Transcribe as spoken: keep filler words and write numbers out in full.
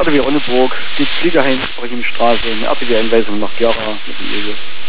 R T W Ronneburg, die Fliegerheim, Straße, eine R T W-Einweisung nach Gera mit dem Igel.